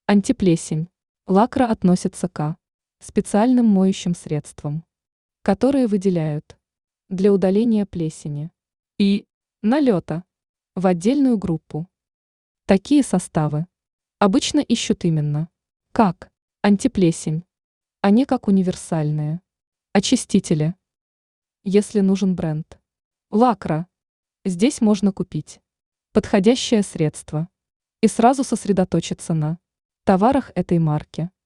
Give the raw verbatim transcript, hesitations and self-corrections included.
Антиплесень. Лакра относится к специальным моющим средствам, которые выделяют для удаления плесени и налета в отдельную группу. Такие составы обычно ищут именно как антиплесень, а не как универсальные очистители. Если нужен бренд лакра, здесь можно купить подходящее средство и сразу сосредоточиться на товарах этой марки.